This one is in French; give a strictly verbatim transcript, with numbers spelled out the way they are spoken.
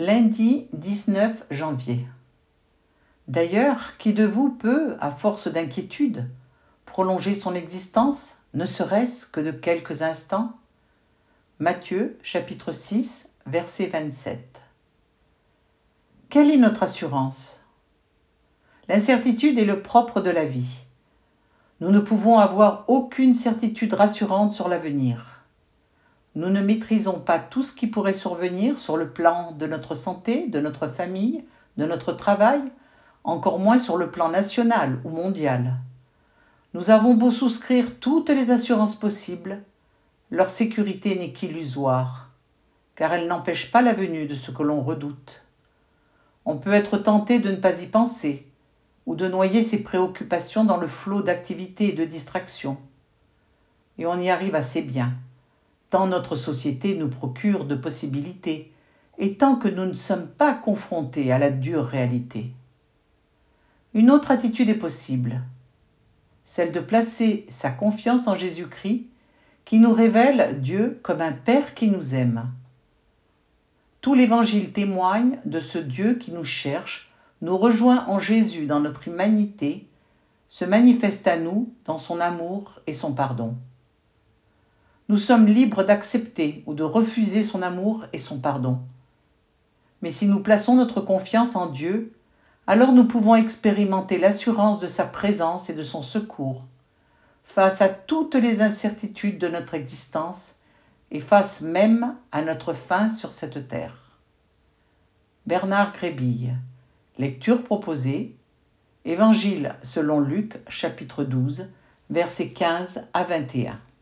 Lundi dix-neuf janvier. D'ailleurs, qui de vous peut, à force d'inquiétude, prolonger son existence, ne serait-ce que de quelques instants ? Matthieu, chapitre six, verset vingt-sept. Quelle est notre assurance ? L'incertitude est le propre de la vie. Nous ne pouvons avoir aucune certitude rassurante sur l'avenir. Nous ne maîtrisons pas tout ce qui pourrait survenir sur le plan de notre santé, de notre famille, de notre travail, encore moins sur le plan national ou mondial. Nous avons beau souscrire toutes les assurances possibles, leur sécurité n'est qu'illusoire, car elle n'empêche pas la venue de ce que l'on redoute. On peut être tenté de ne pas y penser, ou de noyer ses préoccupations dans le flot d'activités et de distractions. Et on y arrive assez bien, tant notre société nous procure de possibilités, et tant que nous ne sommes pas confrontés à la dure réalité. Une autre attitude est possible, celle de placer sa confiance en Jésus-Christ, qui nous révèle Dieu comme un Père qui nous aime. Tout l'Évangile témoigne de ce Dieu qui nous cherche, nous rejoint en Jésus dans notre humanité, se manifeste à nous dans son amour et son pardon. Nous sommes libres d'accepter ou de refuser son amour et son pardon. Mais si nous plaçons notre confiance en Dieu, alors nous pouvons expérimenter l'assurance de sa présence et de son secours, face à toutes les incertitudes de notre existence et face même à notre fin sur cette terre. Bernard Grébille. Lecture proposée. Évangile selon Luc, chapitre douze, versets quinze à vingt et un.